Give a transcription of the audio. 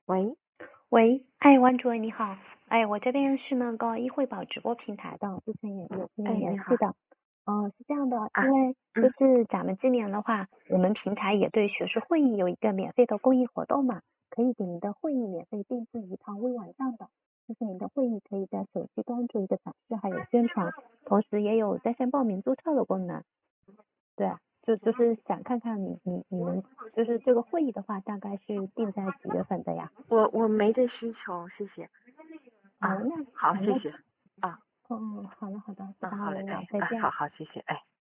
喂， 喂，哎，王主任你好，哎，我这边是那个易汇宝直播平台的，之前也有跟哎， 你你好联系的。是这样的， 啊， 因为就嗯是咱们今年的话，我们平台也对学术会议有一个免费的公益活动嘛，可以给您的会议免费定制一套微网站的，就是您的会议可以在手机端做一个展示还有宣传，同时也有在线报名注册的功能。对啊，就是想看看你们就是这个会议的话，大概是定在几月份的呀？ 我没这需求，谢谢啊。 那好， 好，那谢谢啊。 好了，不打好嘞，哎扰了，再哎，好见。 好，谢谢，哎。